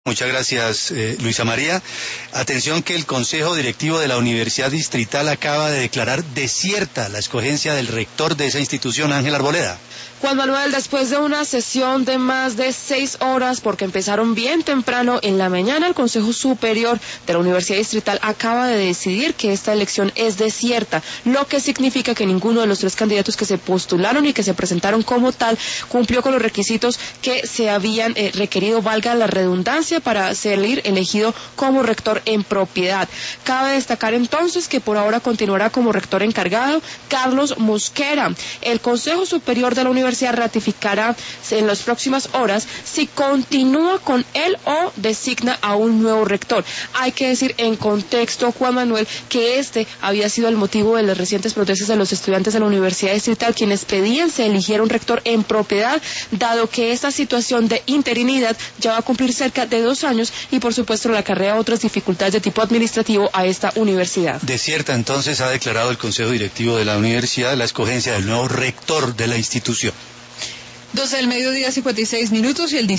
Muchas gracias, Luisa María. Atención que el Consejo Directivo de la Universidad Distrital acaba de declarar desierta la escogencia del rector de esa institución, Ángel Arboleda. Juan Manuel, después de una sesión de más de 6 horas, porque empezaron bien temprano en la mañana, el Consejo Superior de la Universidad Distrital acaba de decidir que esta elección es desierta, lo que significa que ninguno de los 3 candidatos que se postularon y que se presentaron como tal cumplió con los requisitos que se habían requerido, valga la redundancia, para salir elegido como rector en propiedad. Cabe destacar entonces que por ahora continuará como rector encargado Carlos Mosquera. El Consejo Superior de la Universidad ratificará en las próximas horas si continúa con él o designa a un nuevo rector. Hay que decir en contexto, Juan Manuel, que este había sido el motivo de las recientes protestas de los estudiantes de la Universidad Distrital, quienes pedían se eligiera un rector en propiedad, dado que esta situación de interinidad ya va a cumplir cerca de 2 años y por supuesto le acarrea otras dificultades de tipo administrativo a esta universidad. Desierta entonces ha declarado el Consejo Directivo de la Universidad la escogencia del nuevo rector de la institución. 12 del mediodía, 56 minutos y el